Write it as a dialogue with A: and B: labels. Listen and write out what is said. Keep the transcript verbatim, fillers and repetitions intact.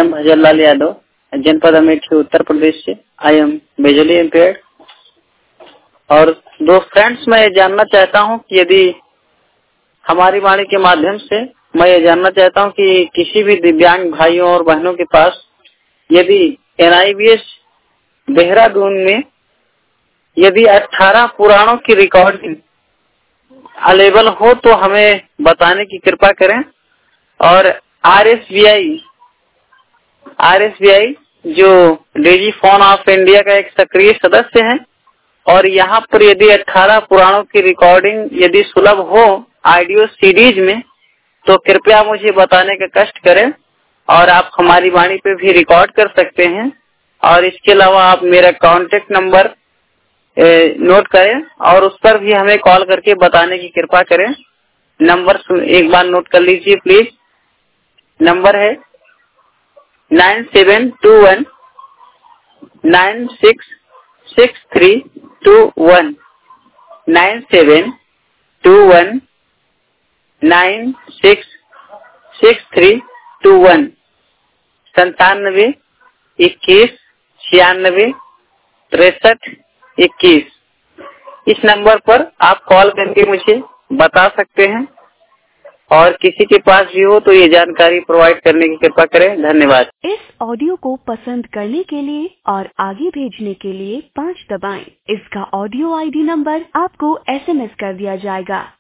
A: M Bhajanlal Yadav, जनपद अमेठी, उत्तर प्रदेश से। I am visually impaired. और दो फ्रेंड्स, मैं ये जानना चाहता हूँ कि यदि हमारी वाणी के माध्यम से मैं ये जानना चाहता हूँ कि किसी भी दिव्यांग भाइयों और बहनों के पास यदि N I B S Dehradun में यदि अठारह पुराणों की रिकॉर्डिंग अवेलेबल हो तो हमें बताने की कृपा करें। और R S B I R S B I जो डिजीफोन ऑफ इंडिया का एक सक्रिय सदस्य है, और यहाँ पर यदि अठारह पुराणों की रिकॉर्डिंग यदि सुलभ हो ऑडियो सीरीज में तो कृपया मुझे बताने का कष्ट करें। और आप हमारी वाणी पे भी रिकॉर्ड कर सकते हैं। और इसके अलावा आप मेरा कॉन्टेक्ट नंबर नोट करें और उस पर भी हमें कॉल करके बताने की कृपा करें। नंबर एक बार नोट कर लीजिए प्लीज। नंबर है nine seven two one nine six six three two one nine seven two one nine six six three two one संतानवे इक्कीस छियानवे तिरसठ इक्कीस। इस नंबर पर आप कॉल करके मुझे बता सकते हैं और किसी के पास भी हो तो ये जानकारी प्रोवाइड करने की कृपा करें। धन्यवाद।
B: इस ऑडियो को पसंद करने के लिए और आगे भेजने के लिए पाँच दबाएं। इसका ऑडियो आई डी नंबर आपको एस एम एस कर दिया जाएगा।